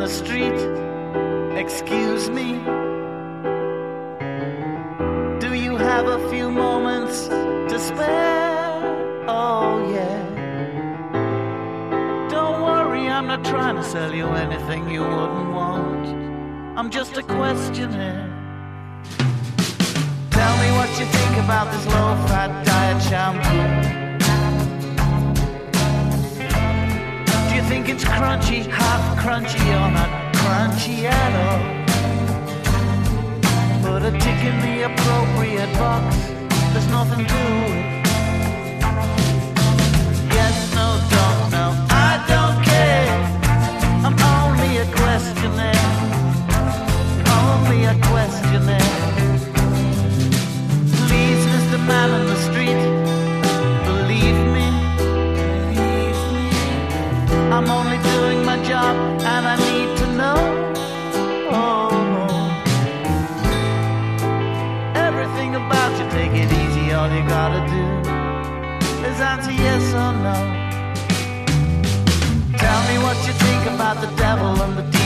the street. Excuse me, do you have a few moments to spare? Oh yeah. Don't worry, I'm not trying to sell you anything you wouldn't want. I'm just a questioner. Tell me what you think about this low-fat diet shampoo. Do you think it's crunchy, half crunchy, or not crunchy at all? Put a tick in the appropriate box. There's nothing to it. Yes, no, don't know. I don't care. I'm only a questionnaire. Only a questionnaire. Please, Mr. Man on the street, believe me. I'm only doing my job and I need to know. Oh, everything about you, take it easy. All you gotta do is answer yes or no. Tell me what you think about the devil and the